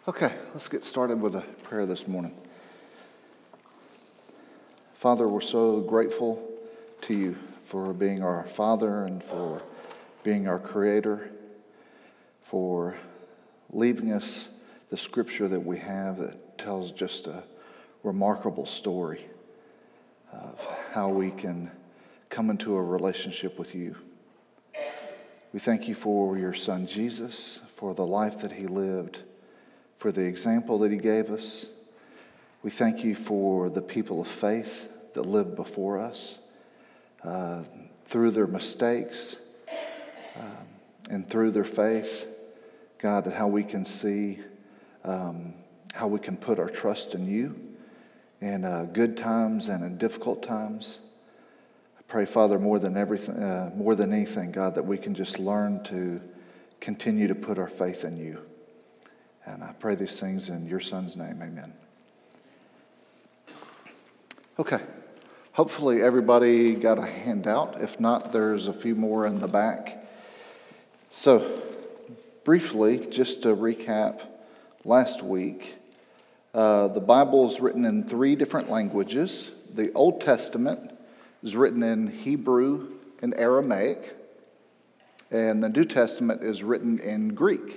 Okay, let's get started with a prayer this morning. Father, we're so grateful to you for being our Father and for being our Creator, for leaving us the scripture that we have that tells just a remarkable story of how we can come into a relationship with you. We thank you for your Son Jesus, for the life that he lived, for the example that he gave us. We thank you for the people of faith that lived before us, through their mistakes and through their faith. God, how we can see how we can put our trust in you in good times and in difficult times. I pray, Father, more than anything, God, that we can just learn to continue to put our faith in you. And I pray these things in your Son's name. Amen. Okay. Hopefully everybody got a handout. If not, there's a few more in the back. So, briefly, just to recap last week, the Bible is written in 3 different languages. The Old Testament is written in Hebrew and Aramaic, and the New Testament is written in Greek.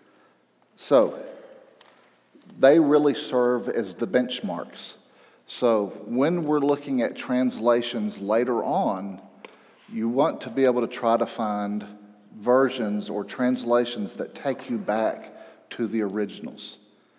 So, they really serve as the benchmarks. So, when we're looking at translations later on, you want to be able to try to find versions or translations that take you back to the originals.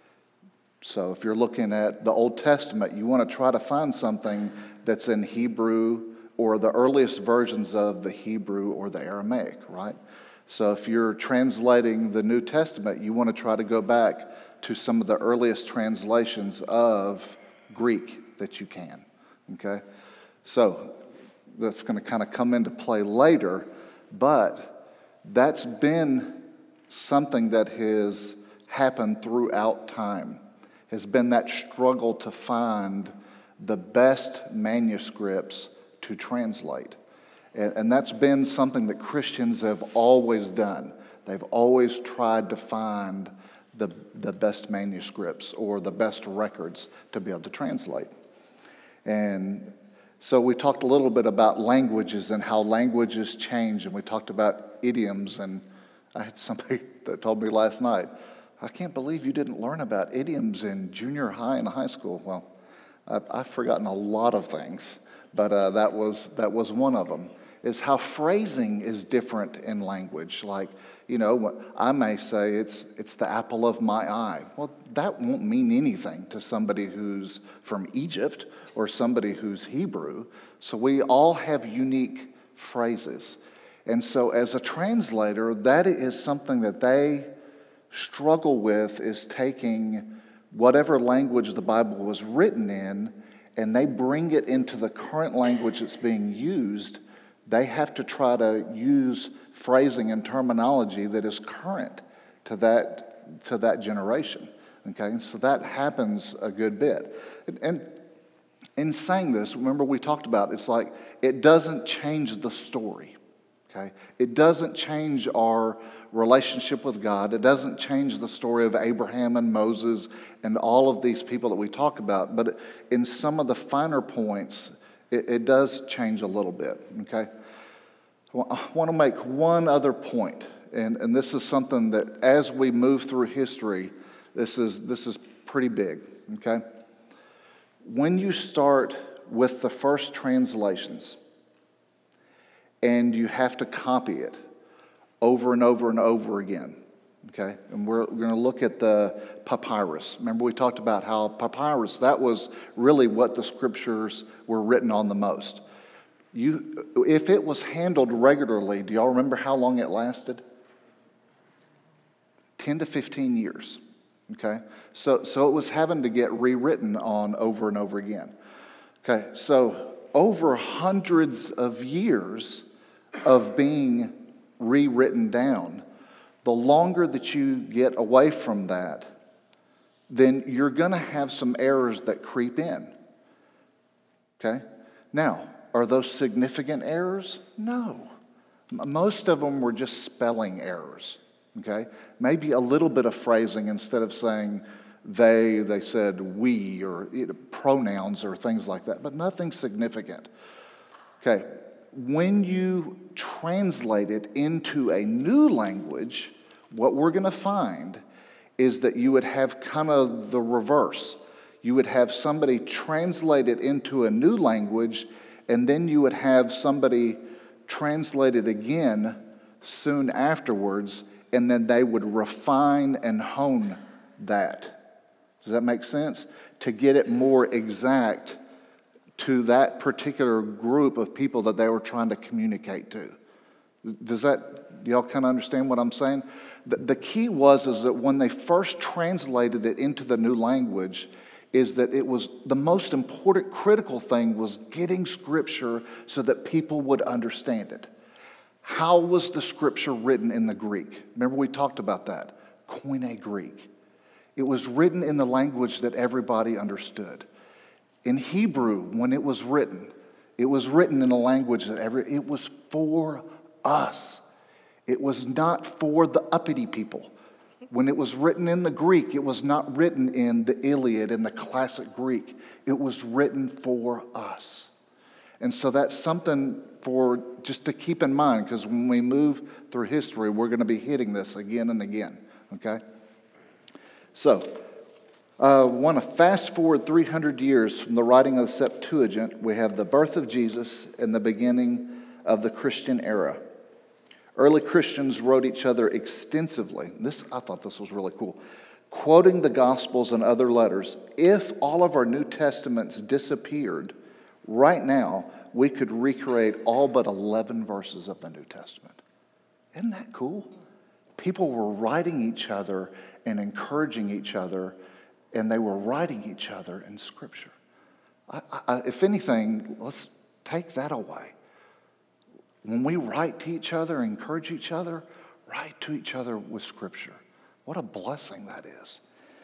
So, if you're looking at the Old Testament, you want to try to find something that's in Hebrew or the earliest versions of the Hebrew or the Aramaic, right? So if you're translating the New Testament, you want to try to go back to some of the earliest translations of Greek that you can, okay? So that's going to kind of come into play later, but that's been something that has happened throughout time, has been that struggle to find the best manuscripts to translate. And that's been something that Christians have always done. They've always tried to find the best manuscripts or the best records to be able to translate. And so we talked a little bit about languages and how languages change, and we talked about idioms. And I had somebody that told me last night, I can't believe you didn't learn about idioms in junior high and high school. Well, I've forgotten a lot of things, but that was one of them. Is how phrasing is different in language. Like, I may say it's the apple of my eye. Well, that won't mean anything to somebody who's from Egypt or somebody who's Hebrew. So we all have unique phrases. And so as a translator, that is something that they struggle with, is taking whatever language the Bible was written in, and they bring it into the current language that's being used. They have to try to use phrasing and terminology that is current to that generation. Okay, and so that happens a good bit. And in saying this, remember we talked about it's like it doesn't change the story. Okay, it doesn't change our relationship with God. It doesn't change the story of Abraham and Moses and all of these people that we talk about. But in some of the finer points, it does change a little bit. Okay. I want to make one other point, and this is something that as we move through history, this is pretty big, okay? When you start with the first translations and you have to copy it over and over and over again, okay? And we're going to look at the papyrus. Remember we talked about how papyrus, that was really what the scriptures were written on the most. If it was handled regularly, do y'all remember how long it lasted? 10 to 15 years, okay? So it was having to get rewritten on over and over again. Okay, so over hundreds of years of being rewritten down, the longer that you get away from that, then you're going to have some errors that creep in, okay? Now, are those significant errors? No. Most of them were just spelling errors, okay? Maybe a little bit of phrasing instead of saying they said we, or pronouns or things like that, but nothing significant. Okay, when you translate it into a new language, what we're going to find is that you would have kind of the reverse. You would have somebody translate it into a new language, and then you would have somebody translate it again soon afterwards, and then they would refine and hone that. Does that make sense? To get it more exact to that particular group of people that they were trying to communicate to. Do y'all kind of understand what I'm saying? The key is that when they first translated it into the new language, is that it was the most important critical thing was getting Scripture so that people would understand it. How was the Scripture written in the Greek? Remember we talked about that. Koine Greek. It was written in the language that everybody understood. In Hebrew, when it was written in a language that it was for us. It was not for the uppity people. When it was written in the Greek, it was not written in the Iliad and the classic Greek. It was written for us. And so that's something for just to keep in mind, because when we move through history, we're going to be hitting this again and again, okay? So, I want to fast forward 300 years from the writing of the Septuagint. We have the birth of Jesus and the beginning of the Christian era. Early Christians wrote each other extensively. I thought this was really cool. Quoting the Gospels and other letters. If all of our New Testaments disappeared, right now we could recreate all but 11 verses of the New Testament. Isn't that cool? People were writing each other and encouraging each other, and they were writing each other in Scripture. If anything, let's take that away. When we write to each other, encourage each other, write to each other with Scripture. What a blessing that is.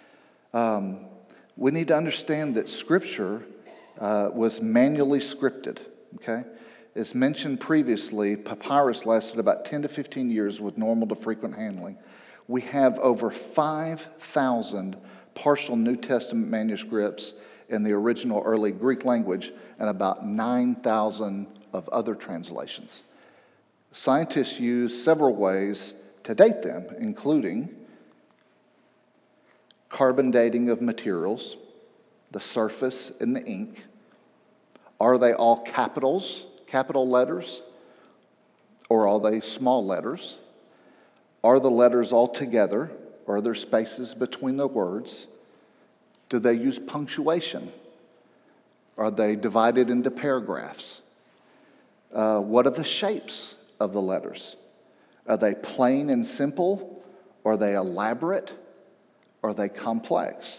We need to understand that Scripture was manually scripted, okay? As mentioned previously, papyrus lasted about 10 to 15 years with normal to frequent handling. We have over 5,000 partial New Testament manuscripts in the original early Greek language and about 9,000 of other translations. Scientists use several ways to date them, including carbon dating of materials, the surface and the ink. Are they all capital letters, or are they small letters? Are the letters all together, or are there spaces between the words? Do they use punctuation? Are they divided into paragraphs? What are the shapes of the letters? Are they plain and simple? Are they elaborate? Are they complex?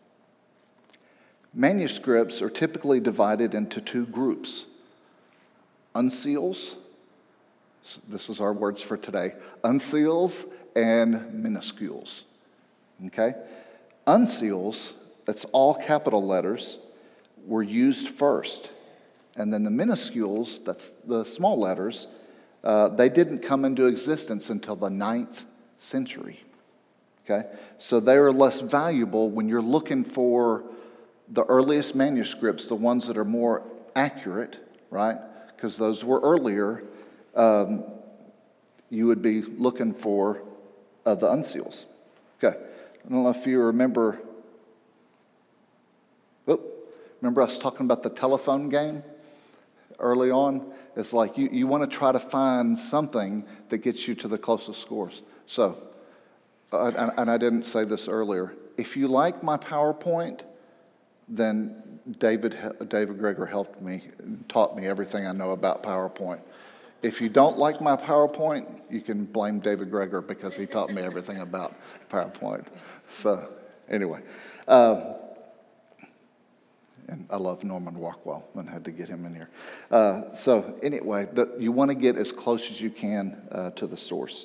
Manuscripts are typically divided into two groups. Uncials, this is our words for today, uncials and minuscules, okay? Uncials, that's all capital letters, were used first. And then the minuscules, that's the small letters, they didn't come into existence until the 9th century, okay? So they are less valuable when you're looking for the earliest manuscripts, the ones that are more accurate, right? Because those were earlier. You would be looking for the uncials. Okay. I don't know if you remember. Remember us talking about the telephone game early on? It's like you want to try to find something that gets you to the closest scores. So, and I didn't say this earlier. If you like my PowerPoint, then David Greger helped me and taught me everything I know about PowerPoint. If you don't like my PowerPoint, you can blame David Greger because he taught me everything about PowerPoint. So anyway, and I love Norman Rockwell and had to get him in here. So anyway, you want to get as close as you can to the source.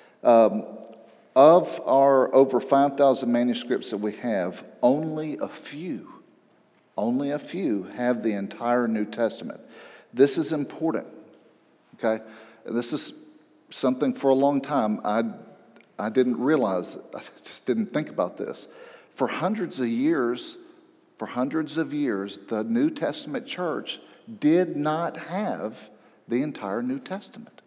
Of our over 5,000 manuscripts that we have, only a few have the entire New Testament. This is important, okay? This is something for a long time I didn't realize, I just didn't think about this. For hundreds of years, the New Testament church did not have the entire New Testament.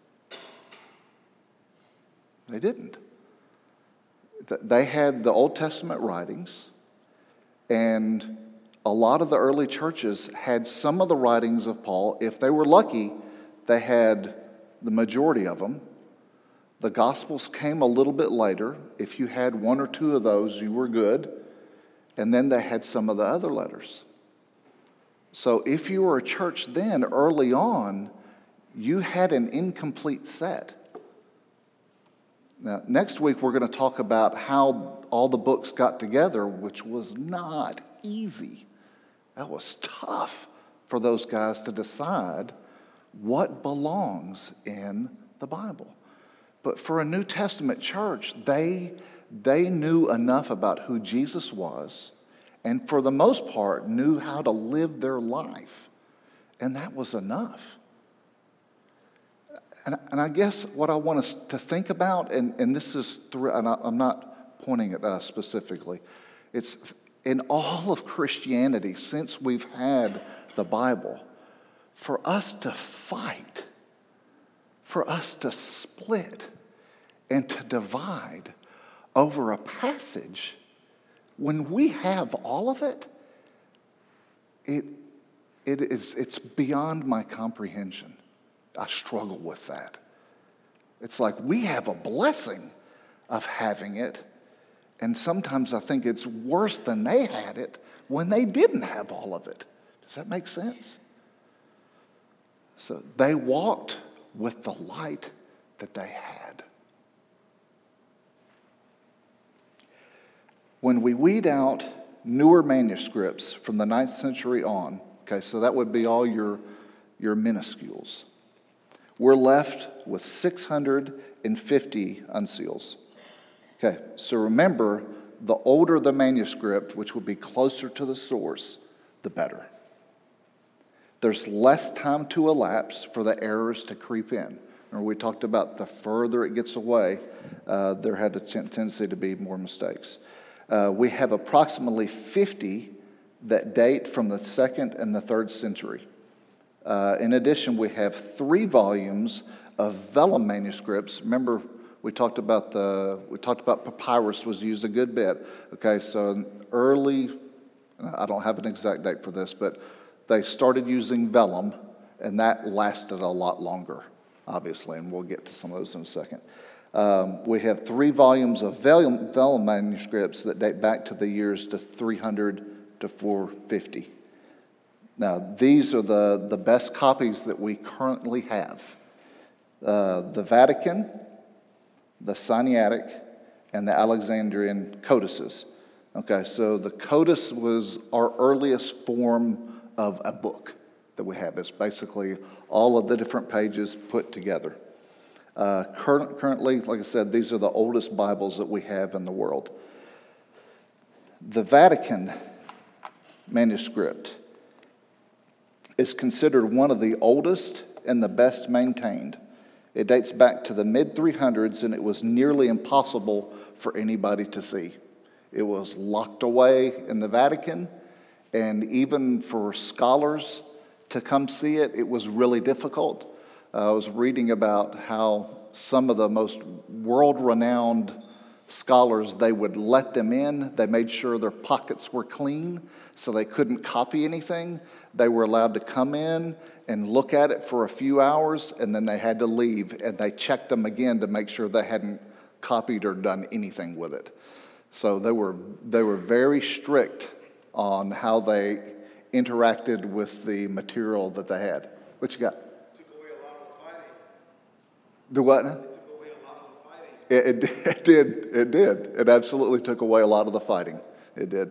They didn't. They had the Old Testament writings, and a lot of the early churches had some of the writings of Paul. If they were lucky, they had the majority of them. The Gospels came a little bit later. If you had one or two of those, you were good. And then they had some of the other letters. So if you were a church then, early on, you had an incomplete set. Now, next week we're going to talk about how all the books got together, which was not easy. That was tough for those guys to decide what belongs in the Bible. But for a New Testament church, they knew enough about who Jesus was, and for the most part knew how to live their life. And that was enough. And I guess what I want us to think about, and this is, and I'm not pointing at us specifically, it's in all of Christianity, since we've had the Bible, for us to fight, for us to split, and to divide over a passage, when we have all of it, it's beyond my comprehension. I struggle with that. It's like we have a blessing of having it, and sometimes I think it's worse than they had it when they didn't have all of it. Does that make sense? So they walked with the light that they had. When we weed out newer manuscripts from the 9th century on, okay, so that would be all your minuscules, we're left with 650 uncials. Okay, so remember, the older the manuscript, which would be closer to the source, the better. There's less time to elapse for the errors to creep in. Remember, we talked about the further it gets away, there had a tendency to be more mistakes. We have approximately 50 that date from the 2nd and the 3rd century. In addition, we have 3 volumes of vellum manuscripts. Remember, we talked about papyrus was used a good bit. Okay, so early, I don't have an exact date for this, but they started using vellum, and that lasted a lot longer, obviously, and we'll get to some of those in a second. We have 3 volumes of vellum manuscripts that date back to the years to 300 to 450. Now, these are the best copies that we currently have. The Vatican, the Sinaitic, and the Alexandrian codices. Okay, so the codice was our earliest form of a book that we have. It's basically all of the different pages put together. Currently, like I said, these are the oldest Bibles that we have in the world. The Vatican manuscript is considered one of the oldest and the best maintained. It dates back to the mid-300s, and it was nearly impossible for anybody to see. It was locked away in the Vatican, and even for scholars to come see it, it was really difficult. I was reading about how some of the most world-renowned scholars, they would let them in. They made sure their pockets were clean so they couldn't copy anything. They were allowed to come in and look at it for a few hours, and then they had to leave, and they checked them again to make sure they hadn't copied or done anything with it. So they were very strict on how they interacted with the material that they had. What you got? Took away a lot of the fighting. Do what? It took away a lot of the fighting. It did. It absolutely took away a lot of the fighting. It did.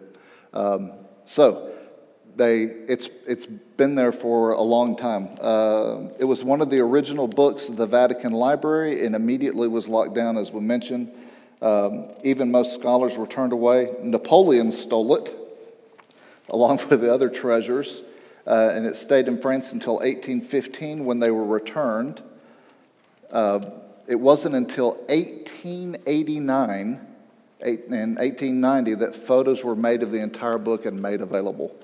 It's been there for a long time. It was one of the original books of the Vatican Library and immediately was locked down, as we mentioned. Even most scholars were turned away. Napoleon stole it, along with the other treasures, and it stayed in France until 1815 when they were returned. It wasn't until 1889 and 1890 that photos were made of the entire book and made available.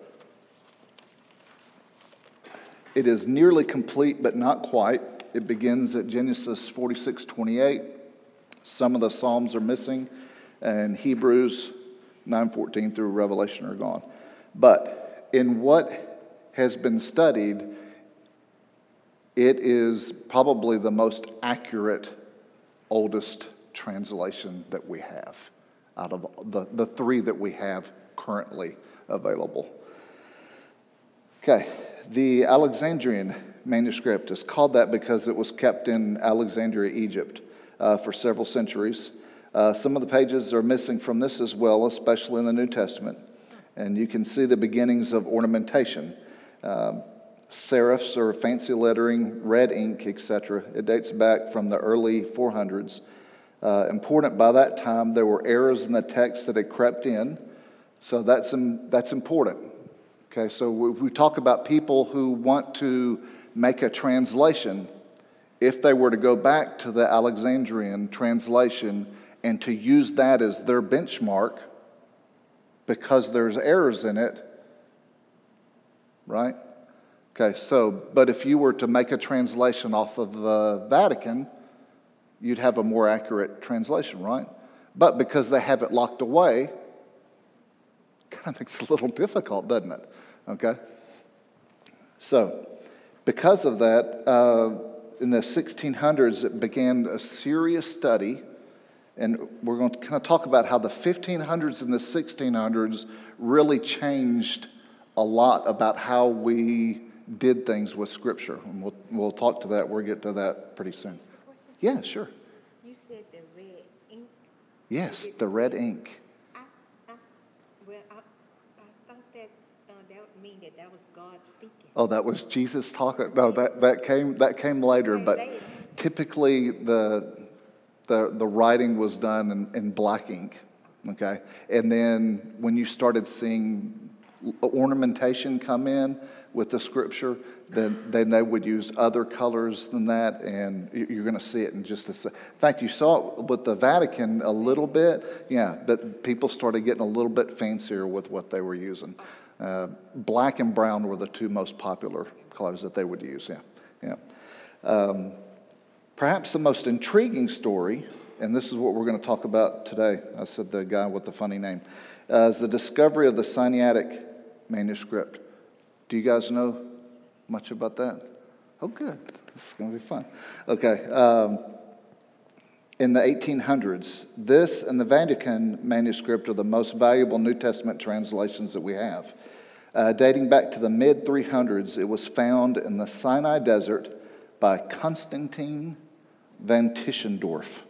It is nearly complete, but not quite. It begins at Genesis 46:28. Some of the Psalms are missing, and Hebrews 9:14 through Revelation are gone. But in what has been studied, it is probably the most accurate, oldest translation that we have out of the three that we have currently available. Okay, the Alexandrian manuscript is called that because it was kept in Alexandria, Egypt, for several centuries. Some of the pages are missing from this as well, especially in the New Testament. And you can see the beginnings of ornamentation. Serifs or fancy lettering, red ink, etc. It dates back from the early 400s. Important by that time, there were errors in the text that had crept in. So that's important. Okay, so we talk about people who want to make a translation. If they were to go back to the Alexandrian translation and to use that as their benchmark because there's errors in it, right? Okay, but if you were to make a translation off of the Vatican, you'd have a more accurate translation, right? But because they have it locked away, kind of makes it a little difficult, doesn't it? Okay? So, because of that, in the 1600s, it began a serious study, and we're going to kind of talk about how the 1500s and the 1600s really changed a lot about how we did things with Scripture. And we'll talk to that. We'll get to that pretty soon. Yeah, sure. You said the red ink. Yes, the red ink. I thought that would mean that was God speaking. Oh, that was Jesus talking. No, that came later. But typically, the writing was done in black ink. Okay, and then when you started seeing ornamentation come in with the Scripture, then they would use other colors than that, and you're going to see it in just a second. In fact, you saw it with the Vatican a little bit. Yeah, that people started getting a little bit fancier with what they were using. Black and brown were the two most popular colors that they would use. Yeah. Perhaps the most intriguing story, and this is what we're going to talk about today. I said the guy with the funny name, is the discovery of the Sinaitic manuscript. Do you guys know much about that? Oh, good. This is going to be fun. Okay. In the 1800s, this and the Vatican manuscript are the most valuable New Testament translations that we have. Dating back to the mid-300s, it was found in the Sinai Desert by Constantine van Tischendorf.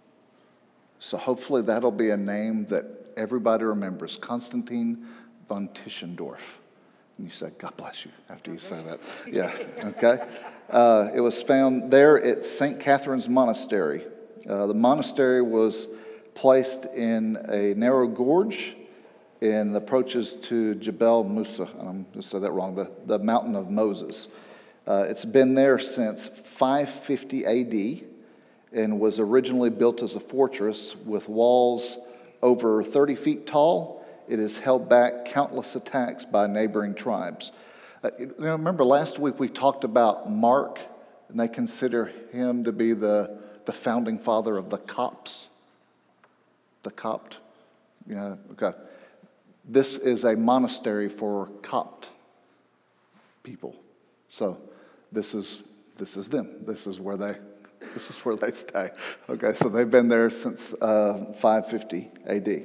So hopefully that'll be a name that everybody remembers, Constantine van Tischendorf. And you say, God bless you, after you say that. Yeah, okay. It was found there at St. Catherine's Monastery. The monastery was placed in a narrow gorge in the approaches to Jebel Musa. I'm going to say that wrong, the Mountain of Moses. It's been there since 550 AD and was originally built as a fortress with walls over 30 feet tall. It has held back countless attacks by neighboring tribes. Remember last week we talked about Mark, and they consider him to be the founding father of the Copts. The Copt. Okay. This is a monastery for Copt people. So this is them. This is where they stay. Okay, so they've been there since 550 AD.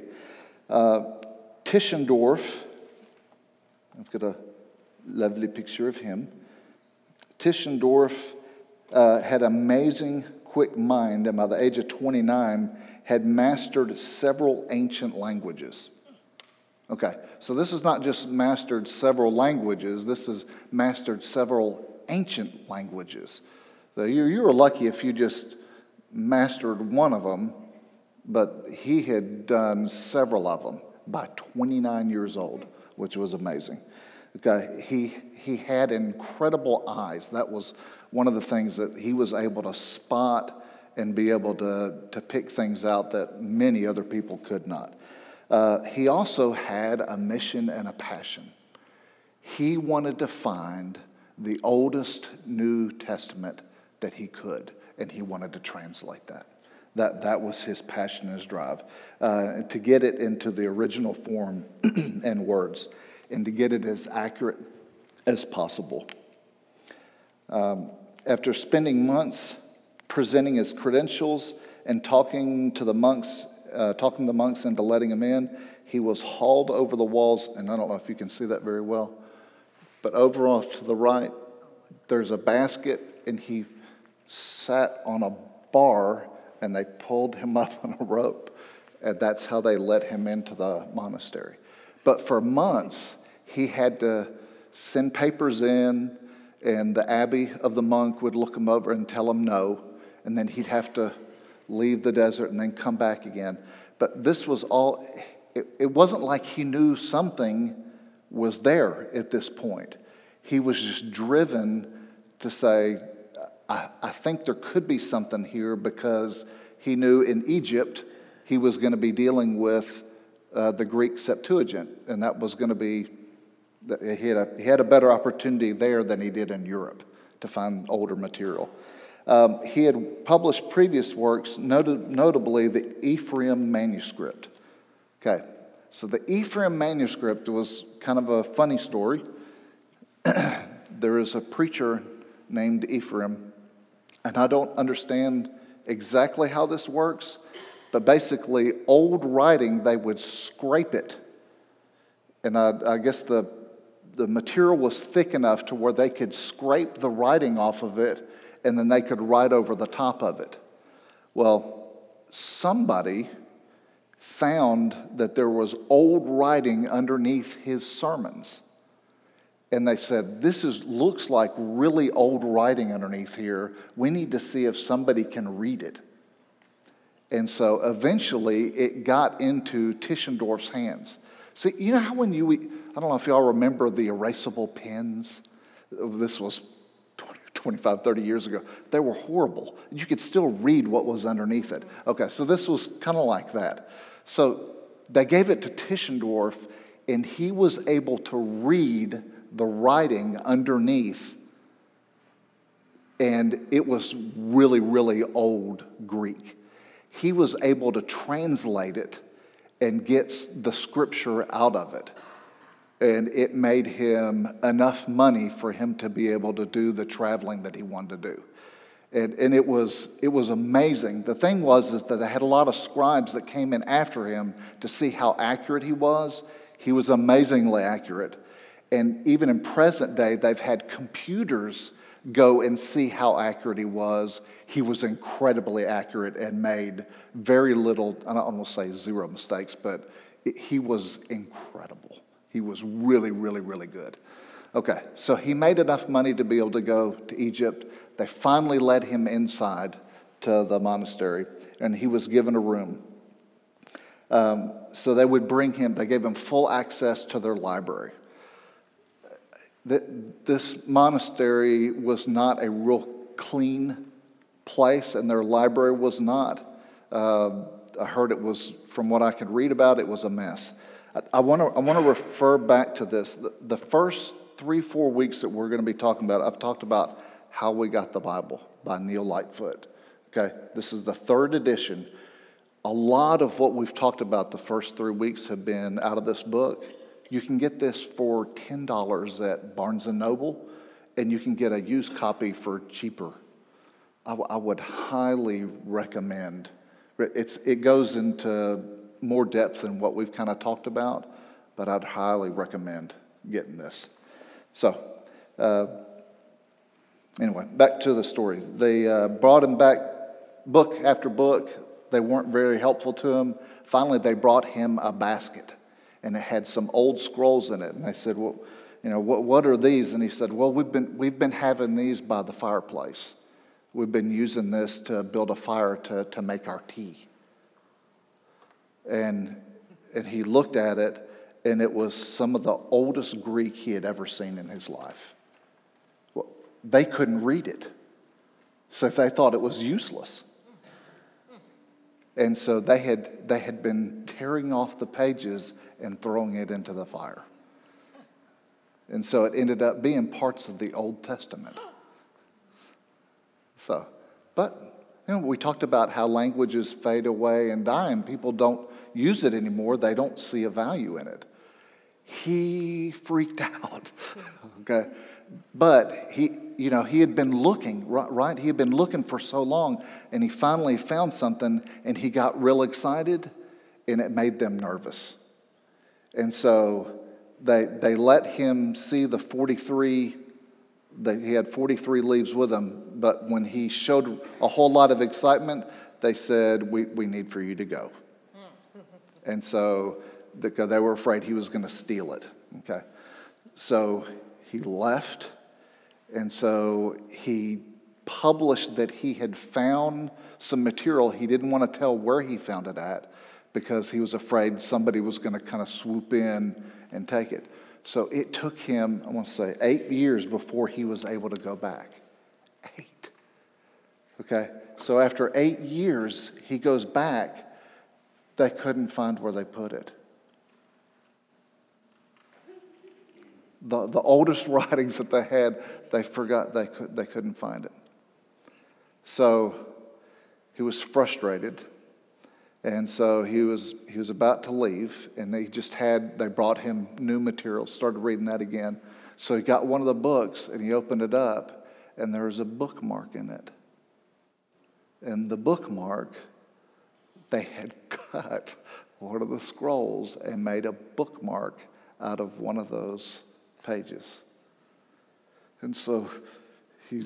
Tischendorf, I've got a lovely picture of him. Tischendorf had amazing quick mind, and by the age of 29 had mastered several ancient languages. Okay, so this is not just mastered several languages, this is mastered several ancient languages. So you were lucky if you just mastered one of them, but he had done several of them by 29 years old, which was amazing. Okay, he had incredible eyes. That was one of the things that he was able to spot and be able to pick things out that many other people could not. He also had a mission and a passion. He wanted to find the oldest New Testament that he could, and he wanted to translate that. That was his passion and his drive, to get it into the original form and words, and to get it as accurate as possible. After spending months presenting his credentials and talking the monks into letting him in, he was hauled over the walls, and I don't know if you can see that very well, but over off to the right, there's a basket, and he sat on a bar, and they pulled him up on a rope, and that's how they let him into the monastery. But for months, he had to send papers in, and the abbey of the monk would look him over and tell him no, and then he'd have to leave the desert and then come back again. But this was all, it wasn't like he knew something was there at this point. He was just driven to say, I think there could be something here, because he knew in Egypt he was going to be dealing with the Greek Septuagint, and that was going to be, he had a better opportunity there than he did in Europe to find older material. He had published previous works, notably the Ephraim manuscript. Okay, so the Ephraim manuscript was kind of a funny story. There is a preacher named Ephraim, and I don't understand exactly how this works, but basically old writing, they would scrape it. And I guess the material was thick enough to where they could scrape the writing off of it, and then they could write over the top of it. Well, somebody found that there was old writing underneath his sermons. And they said, this looks like really old writing underneath here. We need to see if somebody can read it. And so eventually it got into Tischendorf's hands. See, you know how when I don't know if y'all remember the erasable pens? This was 25, 30 years ago. They were horrible. You could still read what was underneath it. Okay, so this was kind of like that. So they gave it to Tischendorf, and he was able to read the writing underneath, and it was really, really old Greek. He was able to translate it and get the scripture out of it, and it made him enough money for him to be able to do the traveling that he wanted to do. And it was amazing. The thing was that they had a lot of scribes that came in after him to see how accurate he was. He was amazingly accurate. And even in present day, they've had computers go and see how accurate he was. He was incredibly accurate and made very little, I don't want to say zero mistakes, but he was incredible. He was really, really, really good. Okay, so he made enough money to be able to go to Egypt. They finally let him inside to the monastery, and he was given a room. So they would bring him, they gave him full access to their library. This monastery was not a real clean place, and their library was not. I heard it was, from what I could read about, it was a mess. I want to refer back to this. The first 3-4 weeks that we're going to be talking about, I've talked about How We Got the Bible by Neil Lightfoot. Okay, this is the 3rd edition. A lot of what we've talked about the first 3 weeks have been out of this book. You can get this for $10 at Barnes & Noble, and you can get a used copy for cheaper. I would highly recommend. It goes into more depth than what we've kind of talked about, but I'd highly recommend getting this. So, anyway, back to the story. They brought him back book after book. They weren't very helpful to him. Finally, they brought him a basket, and it had some old scrolls in it. And they said, well, you know, what are these? And he said, well, we've been having these by the fireplace. We've been using this to build a fire to make our tea. And he looked at it, and it was some of the oldest Greek he had ever seen in his life. Well, they couldn't read it, so they thought it was useless. And so they had been tearing off the pages and throwing it into the fire. And so it ended up being parts of the Old Testament. So, but we talked about how languages fade away and die, and people don't use it anymore. They don't see a value in it. He freaked out. Okay, but he had been looking, right? He had been looking for so long, and he finally found something, and he got real excited, and it made them nervous. And so they let him see the 43. He had 43 leaves with him, but when he showed a whole lot of excitement, they said, we need for you to go. And so they were afraid he was going to steal it. Okay, so he left, and so he published that he had found some material. He didn't want to tell where he found it at because he was afraid somebody was going to kind of swoop in and take it. So it took him, I want to say, 8 years before he was able to go back. 8. Okay? So after 8 years, he goes back. They couldn't find where they put it. The oldest writings that they had, they forgot they couldn't find it. So he was frustrated. And so he was about to leave, and they brought him new material, started reading that again. So he got one of the books, and he opened it up, and there was a bookmark in it. And the bookmark, they had cut one of the scrolls and made a bookmark out of one of those pages. And so he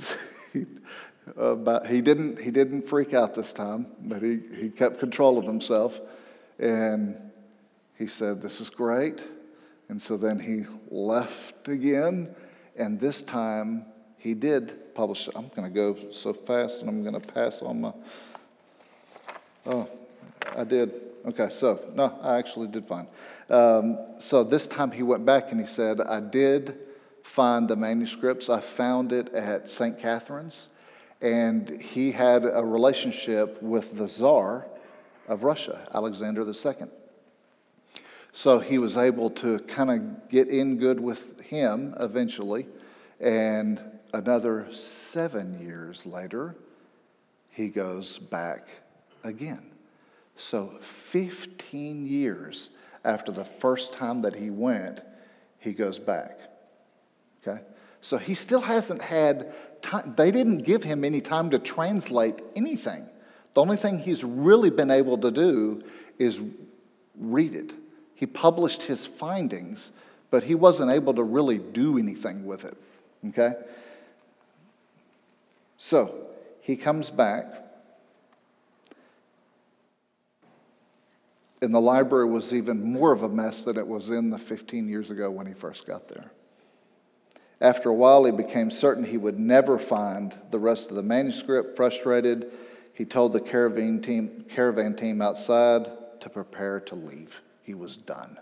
didn't freak out this time, but he kept control of himself, and he said, "This is great." And so then he left again, and this time he did publish it. I'm going to go so fast, and I'm going to pass on my. Oh, I did. Okay, so no, I actually did fine. So this time he went back and he said, "I did find the manuscripts. I found it at St. Catherine's." And he had a relationship with the Tsar of Russia, Alexander II. So he was able to kind of get in good with him eventually. And another 7 years later, he goes back again. So 15 years after the first time that he went, he goes back. Okay? So he still hasn't had time. They didn't give him any time to translate anything. The only thing he's really been able to do is read it. He published his findings, but he wasn't able to really do anything with it. Okay? So he comes back, and the library was even more of a mess than it was in the 15 years ago when he first got there. After a while, he became certain he would never find the rest of the manuscript. Frustrated, he told the caravan team outside to prepare to leave. He was done.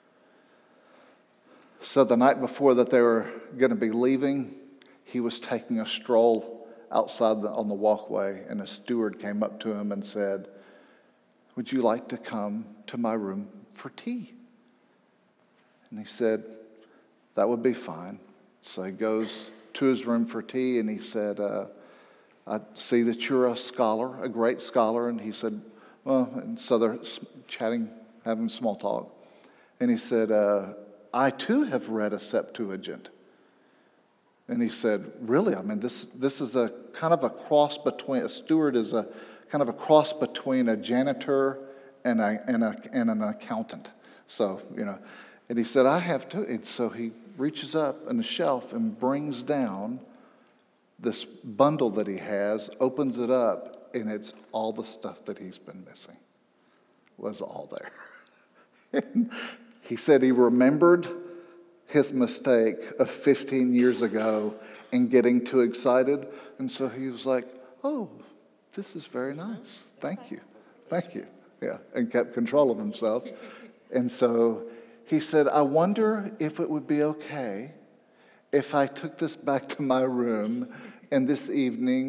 So the night before that they were going to be leaving, he was taking a stroll outside on the walkway, and a steward came up to him and said, "Would you like to come to my room for tea?" And he said, "That would be fine." So he goes to his room for tea, and he said, "I see that you're a scholar, a great scholar." And he said, well, and so they're chatting, having small talk. And he said, "I too have read a Septuagint." And he said, "Really? I mean, this is a kind of a cross between, a steward is a kind of a cross between a janitor and an accountant. So, and he said, "I have too." And so he reaches up on the shelf and brings down this bundle that he has, opens it up, and it's all the stuff that he's been missing was all there. And he said he remembered his mistake of 15 years ago and getting too excited. And so he was like, "Oh, this is very nice. Thank you. Thank you." Yeah, and kept control of himself. And so he said, "I wonder if it would be okay if I took this back to my room, and this evening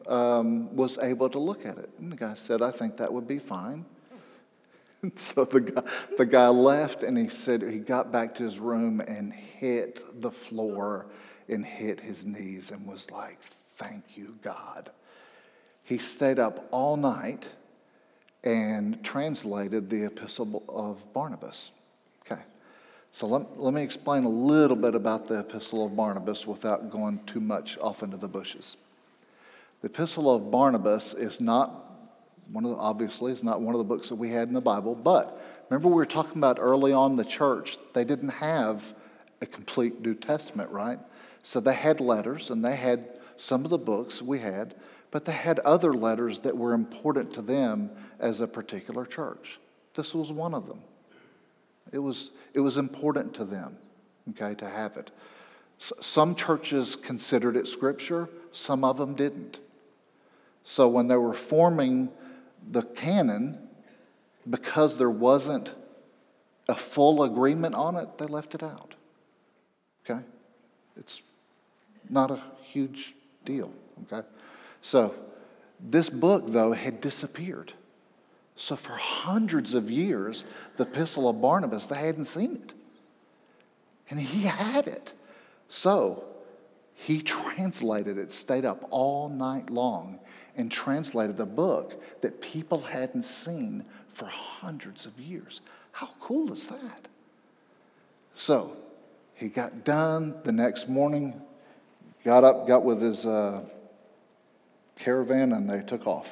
was able to look at it. And the guy said, I think that would be fine. And so the guy left, and he said he got back to his room and hit the floor and hit his knees and was like, thank you, God. He stayed up all night and translated the Epistle of Barnabas. Okay, so let me explain a little bit about the Epistle of Barnabas without going too much off into the bushes. The Epistle of Barnabas is not obviously, it's not one of the books that we had in the Bible, but remember we were talking about early on in the church, they didn't have a complete New Testament, right? So they had letters, and they had some of the books we had, but they had other letters that were important to them as a particular church. This was one of them. It was important to them, okay, to have it. Some churches considered it scripture, some of them didn't. So when they were forming the canon, because there wasn't a full agreement on it, they left it out. Okay? It's not a huge deal. Okay? So this book, though, had disappeared. So for hundreds of years, the Epistle of Barnabas, they hadn't seen it. And he had it. So he translated it, stayed up all night long, and translated a book that people hadn't seen for hundreds of years. How cool is that? So he got done the next morning, got up, got with his caravan, and they took off.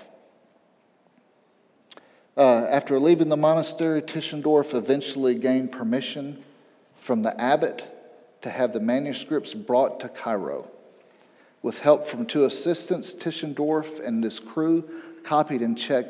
After leaving the monastery, Tischendorf eventually gained permission from the abbot to have the manuscripts brought to Cairo. With help from 2 assistants, Tischendorf and his crew copied and checked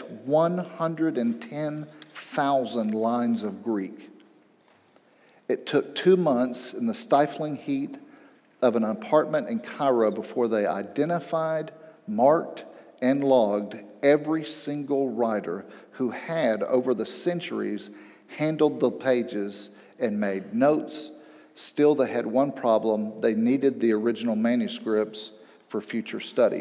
110,000 lines of Greek. It took 2 months in the stifling heat of an apartment in Cairo before they identified, marked, and logged every single writer who had, over the centuries, handled the pages and made notes. Still, they had one problem. They needed the original manuscripts for future study.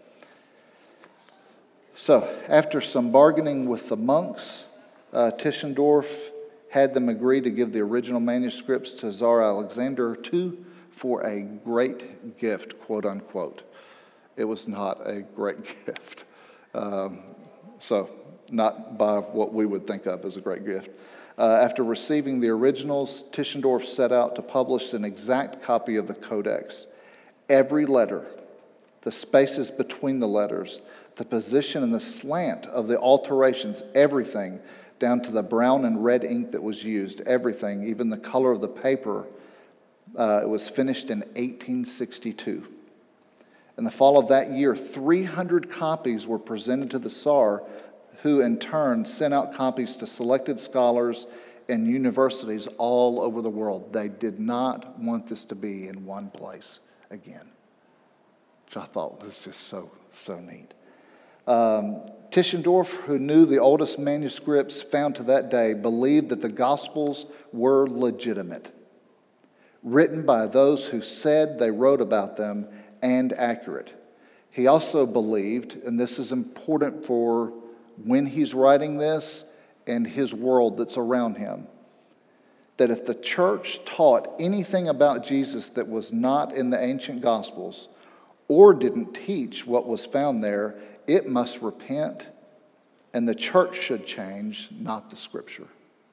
So, after some bargaining with the monks, Tischendorf had them agree to give the original manuscripts to Tsar Alexander II for a great gift, quote unquote. It was not a great gift. So, not by what we would think of as a great gift. After receiving the originals, Tischendorf set out to publish an exact copy of the Codex. Every letter, the spaces between the letters, the position and the slant of the alterations, everything, down to the brown and red ink that was used, everything, even the color of the paper, it was finished in 1862. In the fall of that year, 300 copies were presented to the Tsar, who in turn sent out copies to selected scholars and universities all over the world. They did not want this to be in one place again, which I thought was just so neat. Tischendorf, who knew the oldest manuscripts found to that day, believed that the Gospels were legitimate, written by those who said they wrote about them, and accurate. He also believed, and this is important for when he's writing this and his world that's around him, that if the church taught anything about Jesus that was not in the ancient Gospels or didn't teach what was found there, it must repent, and the church should change, not the Scripture.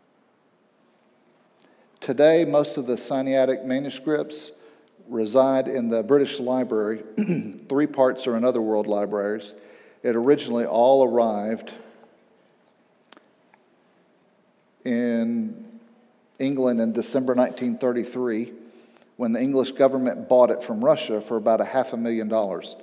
Today, most of the Sinaitic manuscripts reside in the British Library. 3 parts are in other world libraries. It originally all arrived in England in December 1933 when the English government bought it from Russia for about $500,000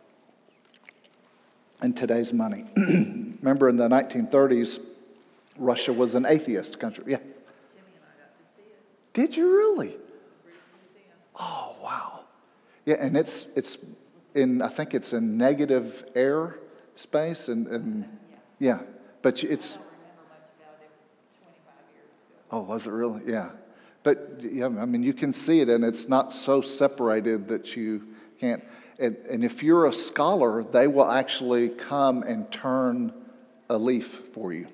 in today's money. Remember in the 1930s, Russia was an atheist country. Yeah. Jimmy and I got to see it. Did you really? British Museum. Oh, wow. Yeah, and it's in, I think it's in negative air space, and yeah, but it's. I don't remember much about it. It was 25 years ago. Oh, was it really? Yeah. But, yeah, I mean, you can see it, and it's not so separated that you can't. And if you're a scholar, they will actually come and turn a leaf for you.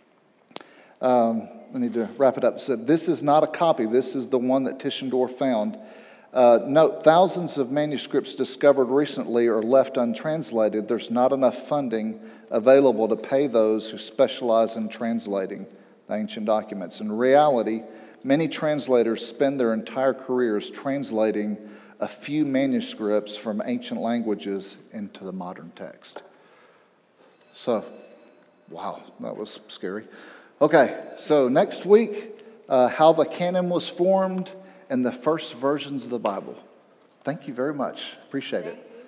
I need to wrap it up. So this is not a copy. This is the one that Tischendorf found. Note, thousands of manuscripts discovered recently are left untranslated. There's not enough funding available to pay those who specialize in translating the ancient documents. In reality, many translators spend their entire careers translating a few manuscripts from ancient languages into the modern text. So, wow, that was scary. Okay, so next week, how the canon was formed and the first versions of the Bible. Thank you very much. Appreciate it.